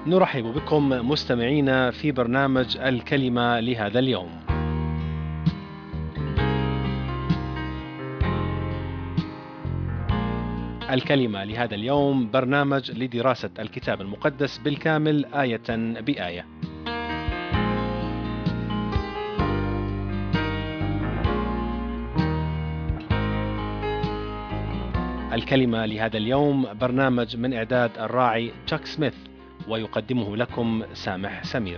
نرحب بكم مستمعينا في برنامج الكلمة لهذا اليوم. الكلمة لهذا اليوم برنامج لدراسة الكتاب المقدس بالكامل آية بآية. الكلمة لهذا اليوم برنامج من إعداد الراعي تشاك سميث، ويقدمه لكم سامح سمير.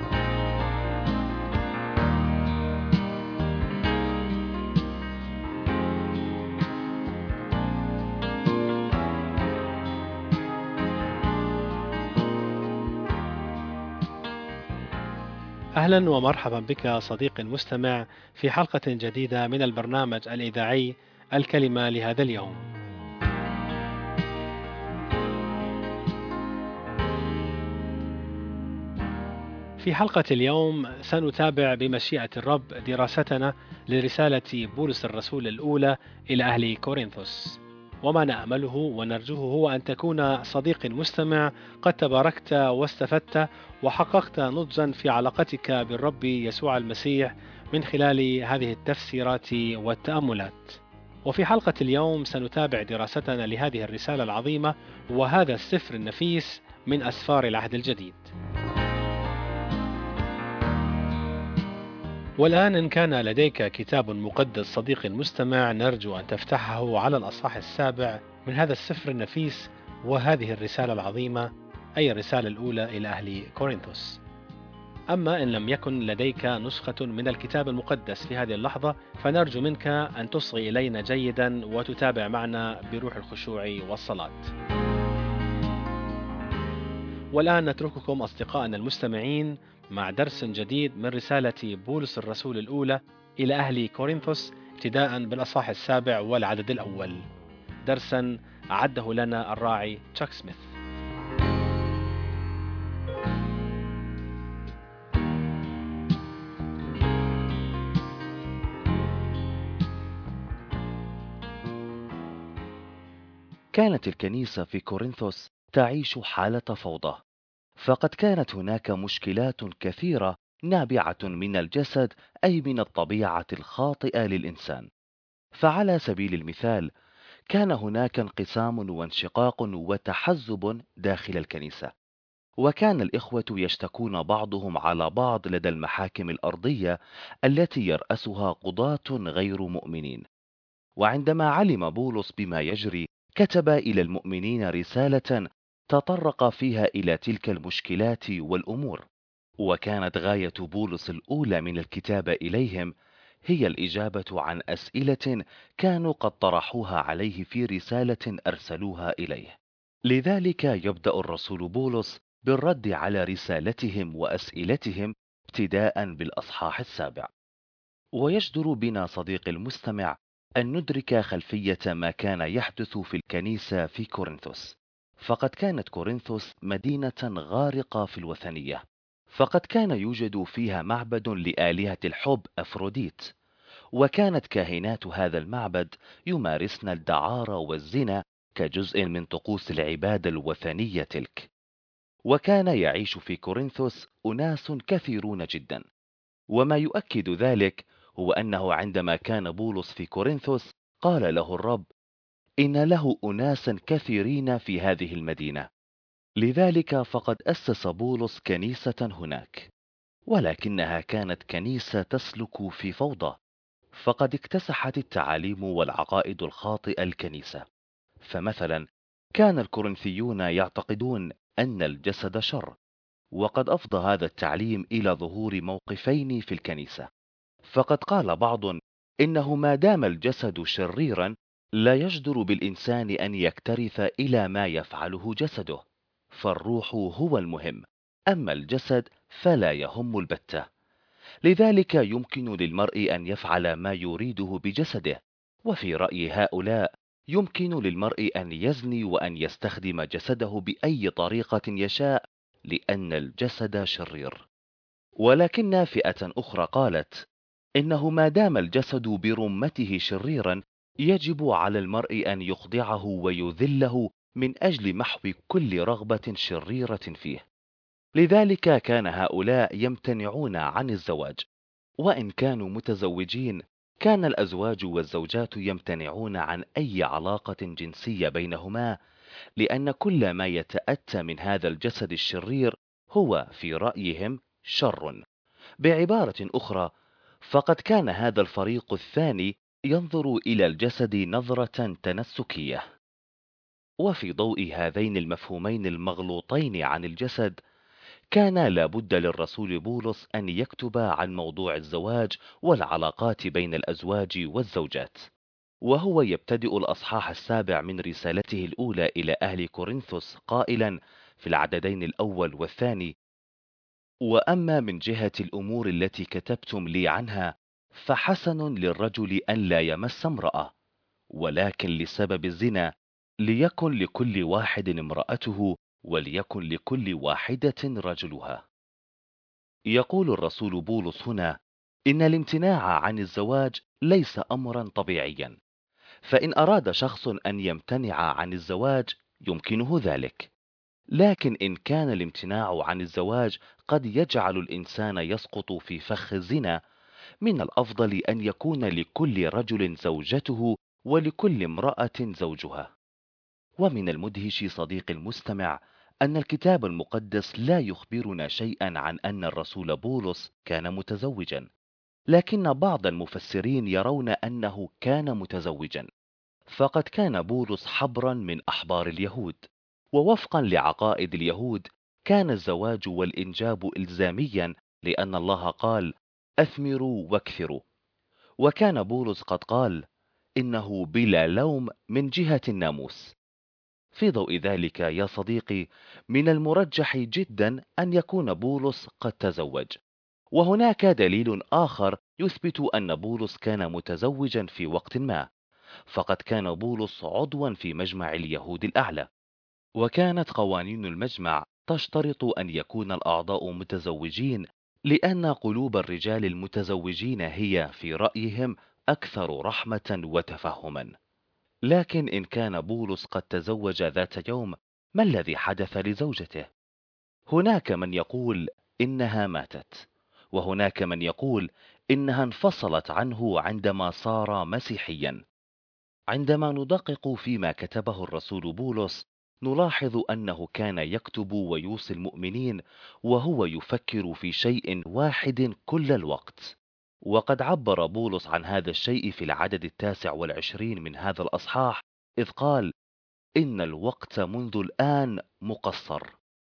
أهلا ومرحبا بك صديقي المستمع في حلقة جديدة من البرنامج الإذاعي الكلمة لهذا اليوم. في حلقة اليوم سنتابع بمشيئة الرب دراستنا لرسالة بولس الرسول الأولى إلى أهل كورنثوس. وما نأمله ونرجوه هو أن تكون صديقي المستمع قد تباركت واستفدت وحققت نضجا في علاقتك بالرب يسوع المسيح من خلال هذه التفسيرات والتأملات. وفي حلقة اليوم سنتابع دراستنا لهذه الرسالة العظيمة وهذا السفر النفيس من أسفار العهد الجديد. والآن إن كان لديك كتاب مقدس صديقي المستمع، نرجو أن تفتحه على الأصحاح السابع من هذا السفر النفيس وهذه الرسالة العظيمة، أي الرسالة الأولى إلى أهل كورنثوس. أما إن لم يكن لديك نسخة من الكتاب المقدس في هذه اللحظة، فنرجو منك أن تصغي إلينا جيدا وتتابع معنا بروح الخشوع والصلاة. والآن نترككم أصدقائنا المستمعين مع درس جديد من رسالة بولس الرسول الأولى إلى أهل كورنثوس، ابتداء بالأصحاح السابع والعدد الأول. درسا أعده لنا الراعي تشاك سميث. كانت الكنيسة في كورنثوس تعيش حالة فوضى، فقد كانت هناك مشكلات كثيرة نابعة من الجسد، أي من الطبيعة الخاطئة للإنسان. فعلى سبيل المثال، كان هناك انقسام وانشقاق وتحزب داخل الكنيسة، وكان الإخوة يشتكون بعضهم على بعض لدى المحاكم الأرضية التي يرأسها قضاة غير مؤمنين. وعندما علم بولس بما يجري، كتب إلى المؤمنين رسالة تطرق فيها إلى تلك المشكلات والأمور. وكانت غاية بولس الأولى من الكتابة إليهم هي الإجابة عن أسئلة كانوا قد طرحوها عليه في رسالة أرسلوها إليه. لذلك يبدأ الرسول بولس بالرد على رسالتهم وأسئلتهم ابتداء بالأصحاح السابع. ويجدر بنا صديقي المستمع أن ندرك خلفية ما كان يحدث في الكنيسة في كورنثوس. فقد كانت كورنثوس مدينة غارقة في الوثنية، فقد كان يوجد فيها معبد لآلهة الحب أفروديت، وكانت كاهنات هذا المعبد يمارسن الدعارة والزنا كجزء من طقوس العبادة الوثنية تلك. وكان يعيش في كورنثوس أناس كثيرون جدا، وما يؤكد ذلك هو أنه عندما كان بولس في كورنثوس قال له الرب إن له أناسا كثيرين في هذه المدينة. لذلك فقد أسس بولس كنيسة هناك، ولكنها كانت كنيسة تسلك في فوضى، فقد اكتسحت التعاليم والعقائد الخاطئة الكنيسة. فمثلا، كان الكورنثيون يعتقدون أن الجسد شر، وقد أفضى هذا التعليم إلى ظهور موقفين في الكنيسة. فقد قال بعض إنه ما دام الجسد شريرا لا يجدر بالإنسان أن يكترث إلى ما يفعله جسده، فالروح هو المهم، أما الجسد فلا يهم البتة. لذلك يمكن للمرء أن يفعل ما يريده بجسده، وفي رأي هؤلاء يمكن للمرء أن يزني وأن يستخدم جسده بأي طريقة يشاء، لأن الجسد شرير. ولكن فئة أخرى قالت إنه ما دام الجسد برمته شريرا يجب على المرء أن يخضعه ويذله من أجل محو كل رغبة شريرة فيه. لذلك كان هؤلاء يمتنعون عن الزواج، وإن كانوا متزوجين كان الأزواج والزوجات يمتنعون عن أي علاقة جنسية بينهما، لأن كل ما يتأتى من هذا الجسد الشرير هو في رأيهم شر. بعبارة أخرى، فقد كان هذا الفريق الثاني ينظر إلى الجسد نظرة تنسكية. وفي ضوء هذين المفهومين المغلوطين عن الجسد، كان لابد للرسول بولس أن يكتب عن موضوع الزواج والعلاقات بين الأزواج والزوجات. وهو يبتدئ الأصحاح 7 من رسالته الأولى إلى أهل كورنثوس قائلا في العددين الأول والثاني: وأما من جهة الأمور التي كتبتم لي عنها، فحسن للرجل أن لا يمس امرأة، ولكن لسبب الزنا ليكن لكل واحد امرأته، وليكن لكل واحدة رجلها. يقول الرسول بولس هنا إن الامتناع عن الزواج ليس أمرا طبيعيا، فإن أراد شخص أن يمتنع عن الزواج يمكنه ذلك، لكن إن كان الامتناع عن الزواج قد يجعل الإنسان يسقط في فخ الزنا، من الأفضل أن يكون لكل رجل زوجته ولكل امرأة زوجها. ومن المدهش صديقي المستمع أن الكتاب المقدس لا يخبرنا شيئا عن أن الرسول بولس كان متزوجا، لكن بعض المفسرين يرون أنه كان متزوجا، فقد كان بولس حبرا من أحبار اليهود، ووفقا لعقائد اليهود كان الزواج والإنجاب إلزاميا، لأن الله قال: أثمروا واكثروا. وكان بولس قد قال إنه بلا لوم من جهة الناموس. في ضوء ذلك يا صديقي، من المرجح جدا أن يكون بولس قد تزوج. وهناك دليل آخر يثبت أن بولس كان متزوجا في وقت ما، فقد كان بولس عضوا في مجمع اليهود الأعلى، وكانت قوانين المجمع تشترط أن يكون الأعضاء متزوجين، لأن قلوب الرجال المتزوجين هي في رأيهم أكثر رحمة وتفهما. لكن إن كان بولس قد تزوج ذات يوم، ما الذي حدث لزوجته؟ هناك من يقول إنها ماتت، وهناك من يقول إنها انفصلت عنه عندما صار مسيحيا. عندما ندقق فيما كتبه الرسول بولس، نلاحظ أنه كان يكتب ويوصي المؤمنين وهو يفكر في شيء واحد كل الوقت. وقد عبر بولس عن هذا الشيء في العدد 29 من هذا الأصحاح، إذ قال: إن الوقت منذ الآن مقصر.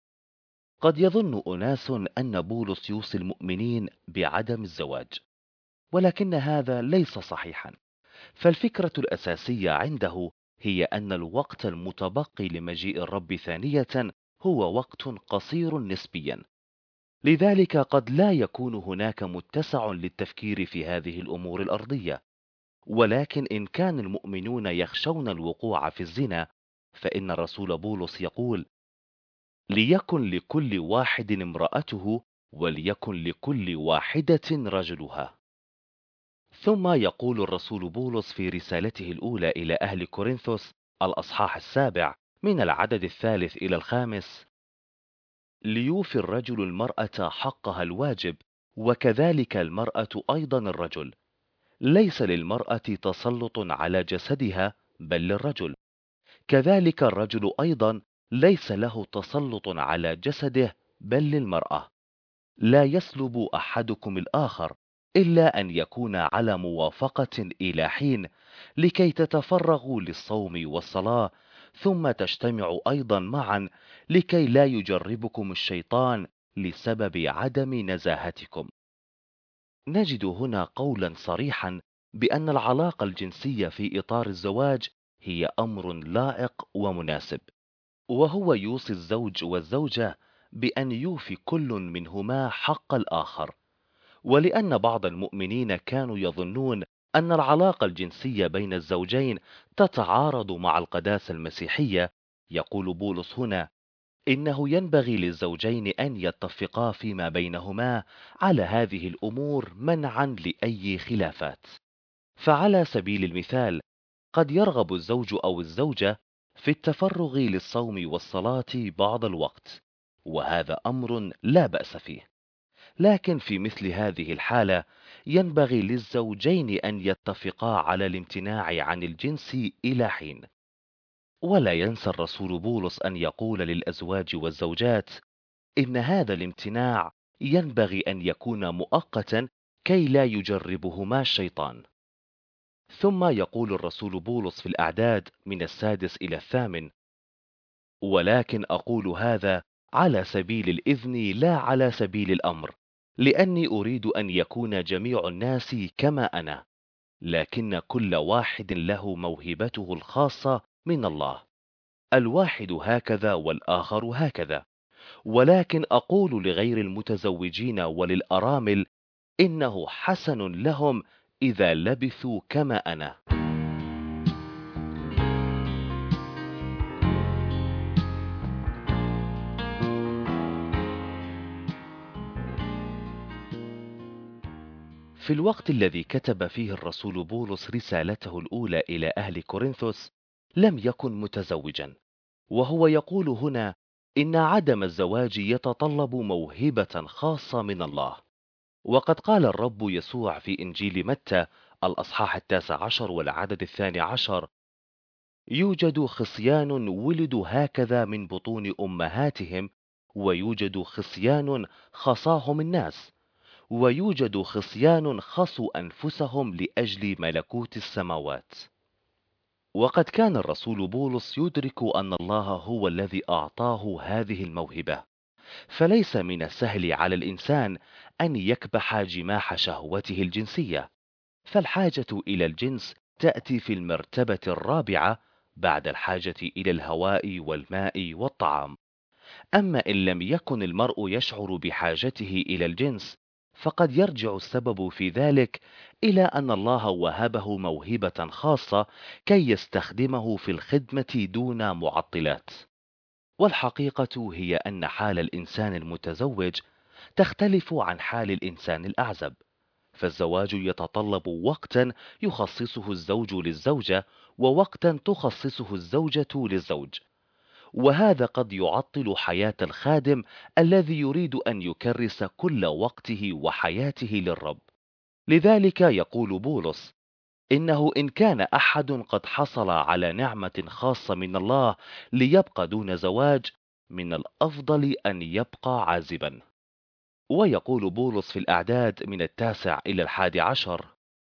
قد يظن أناس أن بولس يوصي المؤمنين بعدم الزواج، ولكن هذا ليس صحيحا. فالفكرة الأساسية عنده هي أن الوقت المتبقي لمجيء الرب ثانية هو وقت قصير نسبيا، لذلك قد لا يكون هناك متسع للتفكير في هذه الأمور الأرضية. ولكن إن كان المؤمنون يخشون الوقوع في الزنا، فإن الرسول بولس يقول: ليكن لكل واحد امرأته، وليكن لكل واحدة رجلها. ثم يقول الرسول بولس في رسالته الأولى إلى أهل كورنثوس الأصحاح 7 من العدد 3 إلى 5: ليوفي الرجل المرأة حقها الواجب، وكذلك المرأة أيضا الرجل. ليس للمرأة تسلط على جسدها، بل للرجل. كذلك الرجل أيضا ليس له تسلط على جسده، بل للمرأة. لا يسلب أحدكم الآخر، إلا أن يكون على موافقة إلى حين، لكي تتفرغوا للصوم والصلاة، ثم تجتمعوا أيضا معا، لكي لا يجربكم الشيطان لسبب عدم نزاهتكم. نجد هنا قولا صريحا بأن العلاقة الجنسية في إطار الزواج هي أمر لائق ومناسب، وهو يوصي الزوج والزوجة بأن يوفي كل منهما حق الآخر. ولأن بعض المؤمنين كانوا يظنون أن العلاقة الجنسية بين الزوجين تتعارض مع القداسة المسيحية، يقول بولس هنا إنه ينبغي للزوجين أن يتفقا فيما بينهما على هذه الأمور منعا لأي خلافات. فعلى سبيل المثال، قد يرغب الزوج أو الزوجة في التفرغ للصوم والصلاة بعض الوقت، وهذا أمر لا بأس فيه. لكن في مثل هذه الحالة ينبغي للزوجين أن يتفقا على الامتناع عن الجنس إلى حين. ولا ينسى الرسول بولس أن يقول للأزواج والزوجات إن هذا الامتناع ينبغي أن يكون مؤقتا كي لا يجربهما الشيطان. ثم يقول الرسول بولس في الأعداد من 6 إلى 8: ولكن أقول هذا على سبيل الإذن لا على سبيل الأمر، لأني أريد أن يكون جميع الناس كما أنا، لكن كل واحد له موهبته الخاصة من الله، الواحد هكذا والآخر هكذا. ولكن أقول لغير المتزوجين وللأرامل إنه حسن لهم إذا لبثوا كما أنا. في الوقت الذي كتب فيه الرسول بولس رسالته الأولى إلى أهل كورنثوس لم يكن متزوجا، وهو يقول هنا إن عدم الزواج يتطلب موهبة خاصة من الله. وقد قال الرب يسوع في إنجيل متى الأصحاح 19 والعدد 12: يوجد خصيان ولدوا هكذا من بطون أمهاتهم، ويوجد خصيان خصاهم الناس، ويوجد خصيان خصوا أنفسهم لأجل ملكوت السماوات. وقد كان الرسول بولس يدرك أن الله هو الذي أعطاه هذه الموهبة، فليس من السهل على الإنسان أن يكبح جماح شهوته الجنسية، فالحاجة إلى الجنس تأتي في المرتبة الرابعة بعد الحاجة إلى الهواء والماء والطعام. أما إن لم يكن المرء يشعر بحاجته إلى الجنس، فقد يرجع السبب في ذلك إلى أن الله وهبه موهبة خاصة كي يستخدمه في الخدمة دون معطلات. والحقيقة هي أن حال الإنسان المتزوج تختلف عن حال الإنسان الأعزب، فالزواج يتطلب وقتا يخصصه الزوج للزوجة، ووقتا تخصصه الزوجة للزوج، وهذا قد يعطل حياة الخادم الذي يريد أن يكرس كل وقته وحياته للرب. لذلك يقول بولس إنه إن كان أحد قد حصل على نعمة خاصة من الله ليبقى دون زواج، من الأفضل أن يبقى عازبا. ويقول بولس في الأعداد من 9 إلى 11: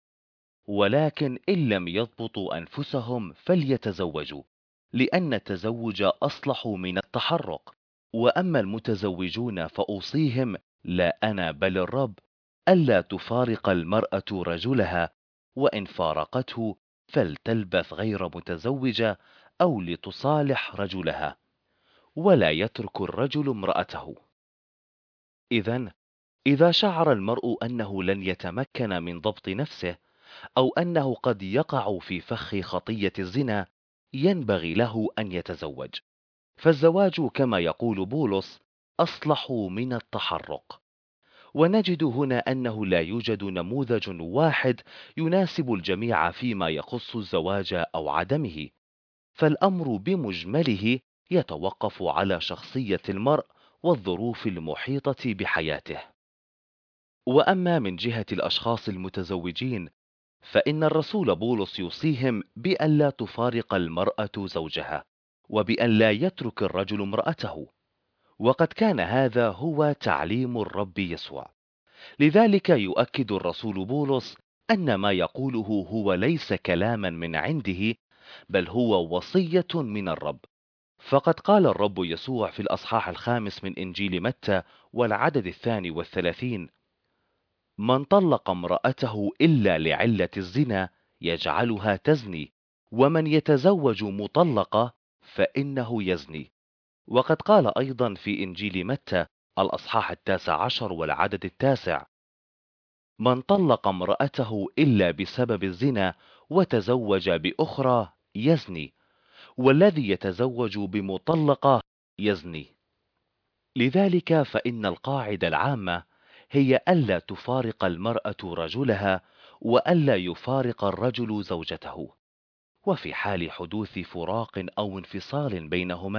ولكن إن لم يضبطوا أنفسهم فليتزوجوا، لأن التزوج أصلح من التحرق. وأما المتزوجون فأوصيهم، لا أنا بل الرب، ألا تفارق المرأة رجلها، وإن فارقته فلتلبث غير متزوجة أو لتصالح رجلها، ولا يترك الرجل امرأته. إذا شعر المرء أنه لن يتمكن من ضبط نفسه، أو أنه قد يقع في فخ خطية الزنا، ينبغي له أن يتزوج، فالزواج كما يقول بولس أصلح من التحرق. ونجد هنا أنه لا يوجد نموذج واحد يناسب الجميع فيما يخص الزواج أو عدمه، فالأمر بمجمله يتوقف على شخصية المرء والظروف المحيطة بحياته. وأما من جهة الأشخاص المتزوجين، فإن الرسول بولس يوصيهم بأن لا تفارق المرأة زوجها، وبأن لا يترك الرجل امرأته، وقد كان هذا هو تعليم الرب يسوع. لذلك يؤكد الرسول بولس أن ما يقوله هو ليس كلاما من عنده، بل هو وصية من الرب. فقد قال الرب يسوع في الأصحاح 5 من إنجيل متى والعدد 32: من طلق امرأته إلا لعلة الزنا يجعلها تزني، ومن يتزوج مطلقة فإنه يزني. وقد قال أيضا في إنجيل متى الأصحاح 19 والعدد 9: من طلق امرأته إلا بسبب الزنا وتزوج بأخرى يزني، والذي يتزوج بمطلقة يزني. لذلك فإن القاعدة العامة هي ألا تفارق المرأة رجلها، وألا يفارق الرجل زوجته. وفي حال حدوث فراق أو انفصال بينهما،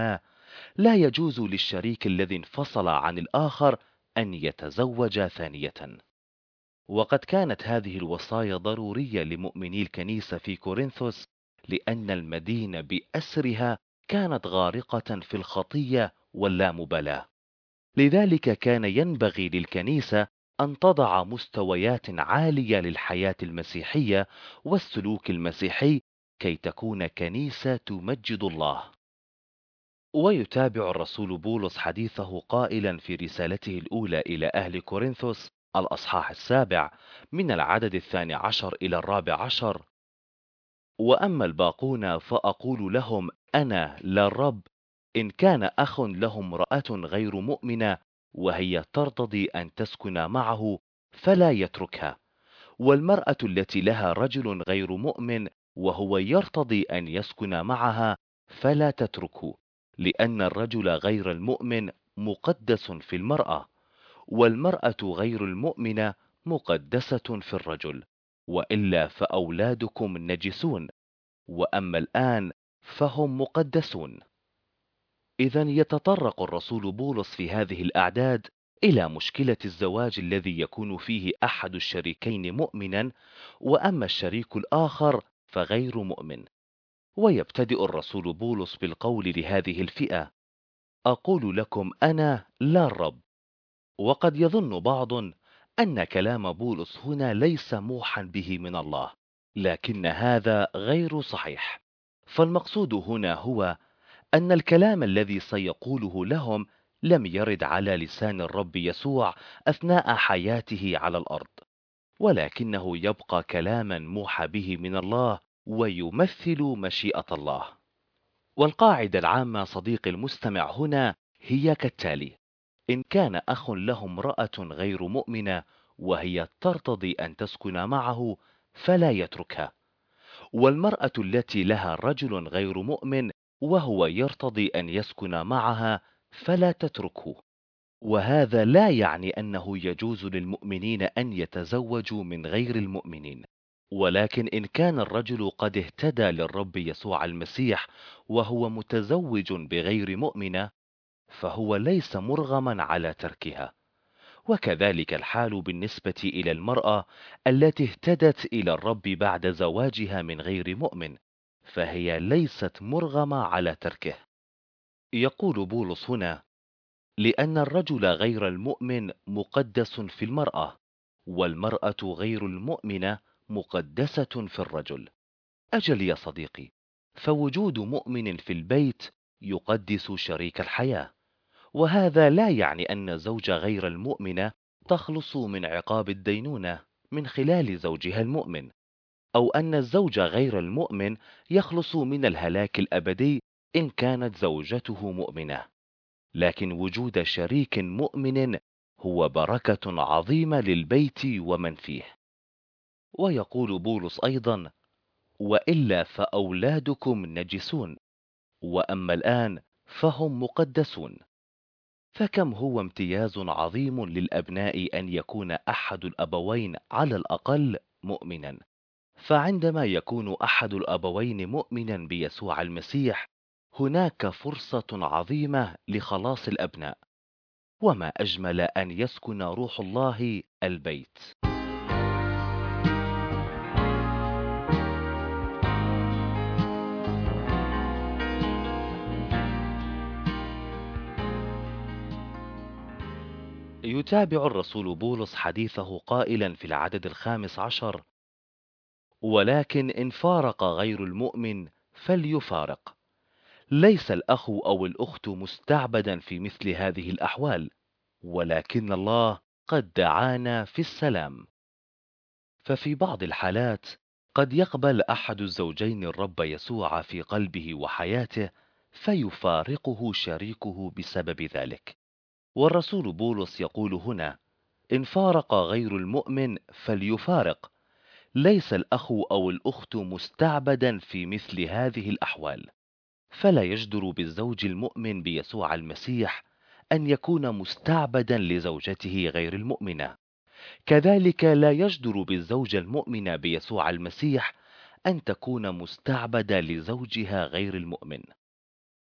لا يجوز للشريك الذي انفصل عن الآخر أن يتزوج ثانية. وقد كانت هذه الوصايا ضرورية لمؤمني الكنيسة في كورنثوس، لأن المدينة بأسرها كانت غارقة في الخطية واللامبالاة. لذلك كان ينبغي للكنيسة أن تضع مستويات عالية للحياة المسيحية والسلوك المسيحي، كي تكون كنيسة تمجد الله. ويتابع الرسول بولس حديثه قائلا في رسالته الأولى إلى أهل كورنثوس الأصحاح 7 من العدد 12 إلى 14: وأما الباقون فأقول لهم أنا لا الرب، إن كان أخ له امرأة غير مؤمنة وهي ترتضي أن تسكن معه فلا يتركها، والمرأة التي لها رجل غير مؤمن وهو يرتضي أن يسكن معها فلا تتركه، لأن الرجل غير المؤمن مقدس في المرأة، والمرأة غير المؤمنة مقدسة في الرجل، وإلا فأولادكم نجسون، وأما الآن فهم مقدسون. إذن يتطرق الرسول بولس في هذه الأعداد إلى مشكلة الزواج الذي يكون فيه أحد الشريكين مؤمنا، وأما الشريك الآخر فغير مؤمن. ويبتدئ الرسول بولس بالقول لهذه الفئة: أقول لكم أنا لا الرب. وقد يظن بعض أن كلام بولس هنا ليس موحى به من الله، لكن هذا غير صحيح. فالمقصود هنا هو أن الكلام الذي سيقوله لهم لم يرد على لسان الرب يسوع أثناء حياته على الأرض، ولكنه يبقى كلاما موحى به من الله ويمثل مشيئة الله. والقاعدة العامة صديقي المستمع هنا هي كالتالي: إن كان أخ له امرأة غير مؤمنة وهي ترتضي أن تسكن معه فلا يتركها، والمرأة التي لها رجل غير مؤمن وهو يرتضي أن يسكن معها فلا تتركه. وهذا لا يعني أنه يجوز للمؤمنين أن يتزوجوا من غير المؤمنين، ولكن إن كان الرجل قد اهتدى للرب يسوع المسيح وهو متزوج بغير مؤمنة، فهو ليس مرغما على تركها. وكذلك الحال بالنسبة إلى المرأة التي اهتدت إلى الرب بعد زواجها من غير مؤمن، فهي ليست مرغمة على تركه. يقول بولس هنا: لأن الرجل غير المؤمن مقدس في المرأة، والمرأة غير المؤمنة مقدسة في الرجل. أجل يا صديقي، فوجود مؤمن في البيت يقدس شريك الحياة، وهذا لا يعني أن الزوجة غير المؤمنة تخلص من عقاب الدينونة من خلال زوجها المؤمن، أو أن الزوج غير المؤمن يخلص من الهلاك الأبدي إن كانت زوجته مؤمنة. لكن وجود شريك مؤمن هو بركة عظيمة للبيت ومن فيه. ويقول بولس أيضا: وإلا فأولادكم نجسون، وأما الآن فهم مقدسون. فكم هو امتياز عظيم للأبناء أن يكون أحد الأبوين على الأقل مؤمنا. فعندما يكون أحد الأبوين مؤمنا بيسوع المسيح، هناك فرصة عظيمة لخلاص الأبناء. وما أجمل أن يسكن روح الله البيت. يتابع الرسول بولس حديثه قائلا في العدد 15: ولكن إن فارق غير المؤمن فليفارق. ليس الأخ أو الأخت مستعبدا في مثل هذه الأحوال، ولكن الله قد دعانا في السلام. ففي بعض الحالات قد يقبل أحد الزوجين الرب يسوع في قلبه وحياته، فيفارقه شريكه بسبب ذلك. والرسول بولس يقول هنا: إن فارق غير المؤمن فليفارق. ليس الأخ أو الأخت مستعبدا في مثل هذه الأحوال، فلا يجدر بالزوج المؤمن بيسوع المسيح أن يكون مستعبدا لزوجته غير المؤمنة. كذلك لا يجدر بالزوجة المؤمنة بيسوع المسيح أن تكون مستعبدة لزوجها غير المؤمن.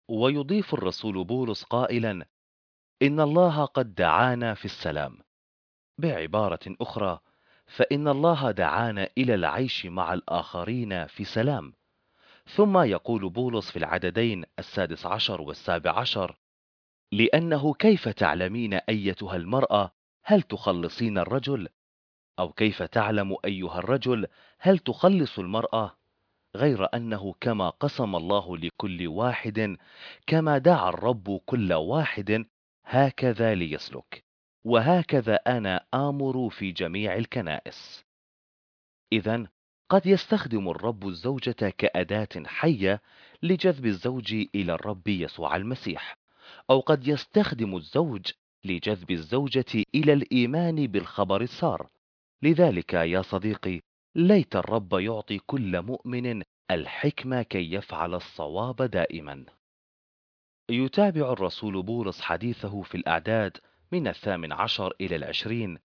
ويضيف الرسول بولس قائلا: إن الله قد دعانا في السلام. بعبارة أخرى، فإن الله دعانا إلى العيش مع الآخرين في سلام. ثم يقول بولس في العددين 16 و17: لأنه كيف تعلمين أيتها المرأة هل تخلصين الرجل؟ أو كيف تعلم أيها الرجل هل تخلص المرأة؟ غير أنه كما قسم الله لكل واحد، كما دعا الرب كل واحد، هكذا ليسلك. وهكذا أنا آمر في جميع الكنائس. إذن قد يستخدم الرب الزوجة كأداة حية لجذب الزوج إلى الرب يسوع المسيح، أو قد يستخدم الزوج لجذب الزوجة إلى الإيمان بالخبر السار. لذلك يا صديقي، ليت الرب يعطي كل مؤمن الحكمة كي يفعل الصواب دائما. يتابع الرسول بولس حديثه في الأعداد من 18 إلى 20: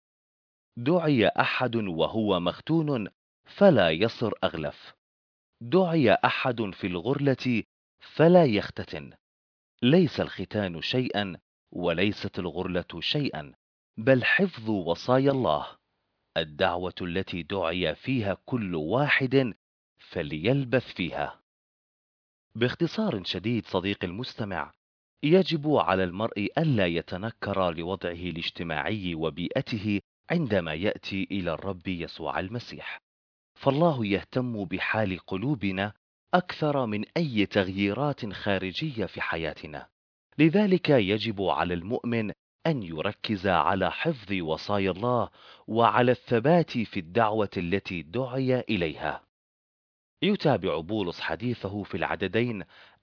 دعي أحد وهو مختون فلا يصر أغلف، دعي أحد في الغرلة فلا يختتن. ليس الختان شيئا وليست الغرلة شيئا، بل حفظ وصايا الله. الدعوة التي دعي فيها كل واحد فليلبث فيها. باختصار شديد صديقي المستمع، يجب على المرء ألا يتنكر لوضعه الاجتماعي وبيئته عندما يأتي إلى الرب يسوع المسيح، فالله يهتم بحال قلوبنا أكثر من أي تغييرات خارجية في حياتنا. لذلك يجب على المؤمن أن يركز على حفظ وصايا الله وعلى الثبات في الدعوة التي دعي إليها. يتابع بولس حديثه في العددين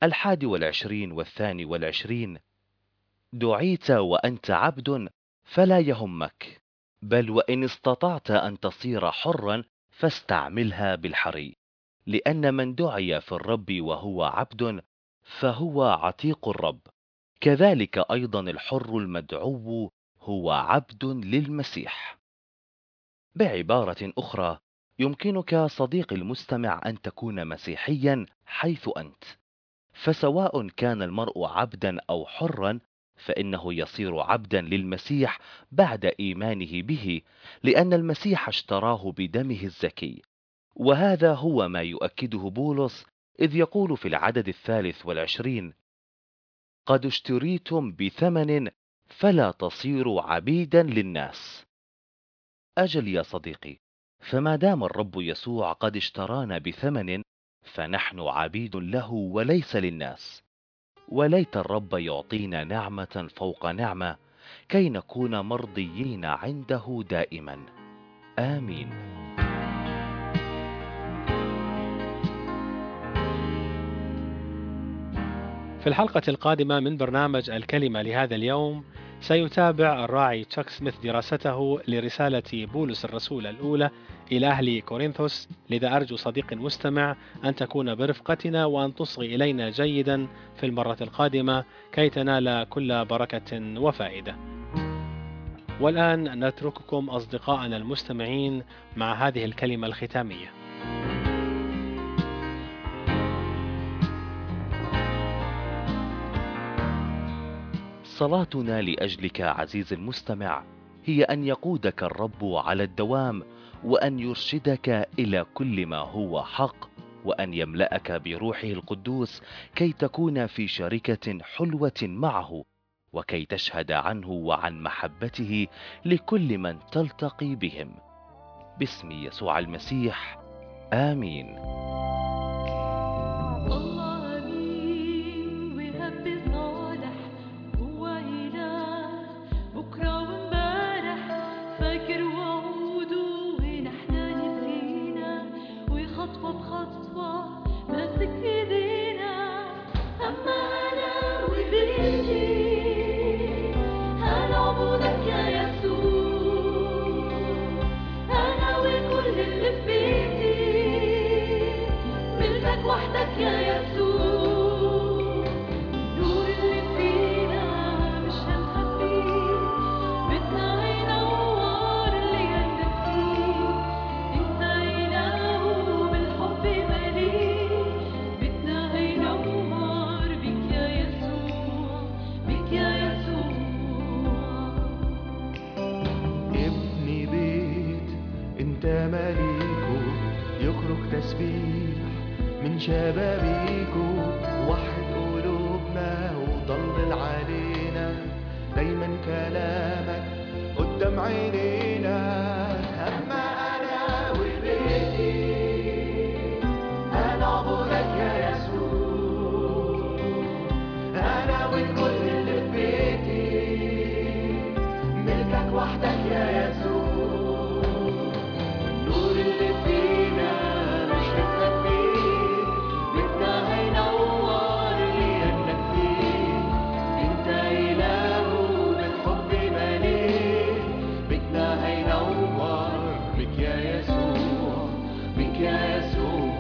21 و22: دعيت وأنت عبد فلا يهمك، بل وإن استطعت أن تصير حرا فاستعملها بالحري، لأن من دعي في الرب وهو عبد فهو عتيق الرب. كذلك أيضا الحر المدعو هو عبد للمسيح. بعبارة أخرى، يمكنك صديقي المستمع أن تكون مسيحيا حيث أنت، فسواء كان المرء عبدا أو حرا فإنه يصير عبدا للمسيح بعد إيمانه به، لأن المسيح اشتراه بدمه الزكي. وهذا هو ما يؤكده بولس إذ يقول في العدد 23: قد اشتريتم بثمن فلا تصيروا عبيدا للناس. أجل يا صديقي، فما دام الرب يسوع قد اشترانا بثمن فنحن عبيد له وليس للناس. وليت الرب يعطينا نعمة فوق نعمة كي نكون مرضيين عنده دائما. آمين. في الحلقة القادمة من برنامج الكلمة لهذا اليوم سيتابع الراعي تشاك سميث دراسته لرسالة بولس الرسول الأولى إلى أهل كورنثوس. لذا أرجو صديق مستمع أن تكون برفقتنا وأن تصغي إلينا جيدا في المرة القادمة كي تنال كل بركة وفائدة. والآن نترككم أصدقائنا المستمعين مع هذه الكلمة الختامية. صلاتنا لأجلك عزيزي المستمع هي أن يقودك الرب على الدوام، وأن يرشدك إلى كل ما هو حق، وأن يملأك بروحه القدوس كي تكون في شركة حلوة معه، وكي تشهد عنه وعن محبته لكل من تلتقي بهم. باسم يسوع المسيح، آمين. الله أمين ويهب صالح، هو إله بكرة وامبارح، فاكر وعوده ونحن نسينا، وخطوة بخطوة ماسك إيدينا. أما أنا وبيتي هنعبدك يا يسوع، أنا وكل اللي في بيتي ملكك وحدك يا يسوع. انت مليكو يخرج تسبيح من شبابيكو، وحد قلوبنا وضلل علينا دايما كلامك قدام عينينا. أما أنا وبيتي هنعبدك يا يسوع، أنا والكل اللي في بيتي ملكك وحدك يا يسوع. النور اللي فينا مش هنخبيه، بيتنا هينور لأنك فيه، انت إله بالحب مليء، بيتنا هينور بك يا يسوع، بك يا يسوع.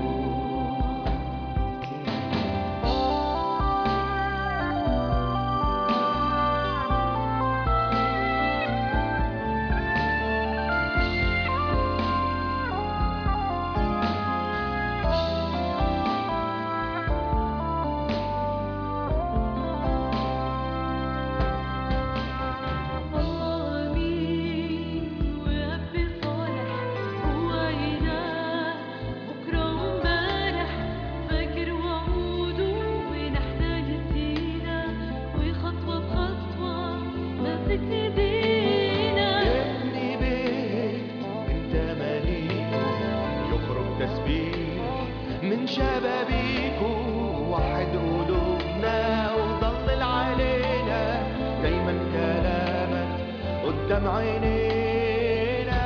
الله أمين وأب صالح، هو إله بكرة وامبارح، فاكر وعوده ونحنا نسينا، وخطوة بخطوة ماسك إيدينا. ابني بيت انت مليكو يخرج تسبيح من شبابيكو، وحد قلوبنا وضلل علينا دايما كلامك قدام عينينا.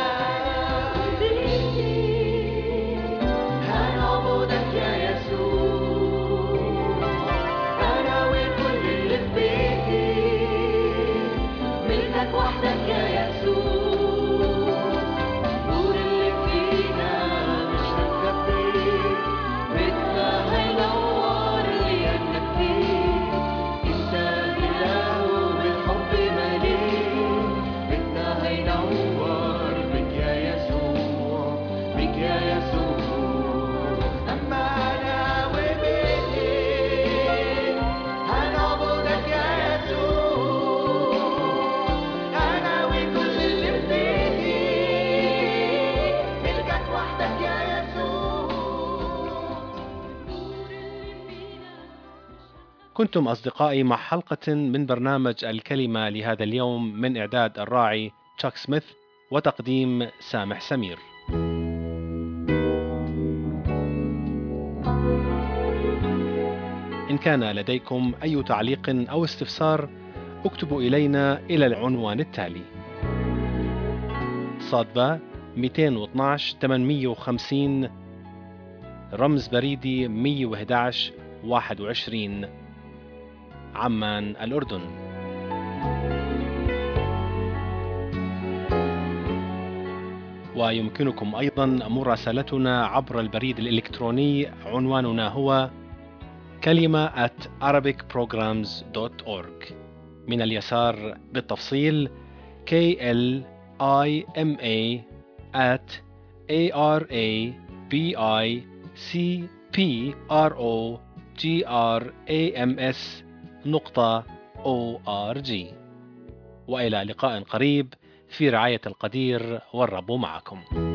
هنعبدك يا يسوع، أنا والكل اللي في بيتي ملكك وحدك يا يسوع. النور اللي فينا مش هنخبيه، بيتنا هينور لأنك فيه، انت إله بالحب مليء، بيتنا هينور بك يا يسوع، بك يا يسوع. أما أنا وبيتي هنعبدك يا يسوع، أنا وكل اللي في بيتي ملكك وحدك يا يسوع. كنتم أصدقائي مع حلقة من برنامج الكلمة لهذا اليوم، من إعداد الراعي تشاك سميث وتقديم سامح سمير. إن كان لديكم أي تعليق أو استفسار اكتبوا إلينا إلى العنوان التالي: صادبة 212 850 رمز بريدي 111 21 عمان الأردن. ويمكنكم أيضا مراسلتنا عبر البريد الإلكتروني، عنواننا هو kalima@arabicprograms.org. من اليسار بالتفصيل KLIMA@ARABICPROGRAMS.org. وإلى لقاء قريب في رعاية القدير، والرب معكم.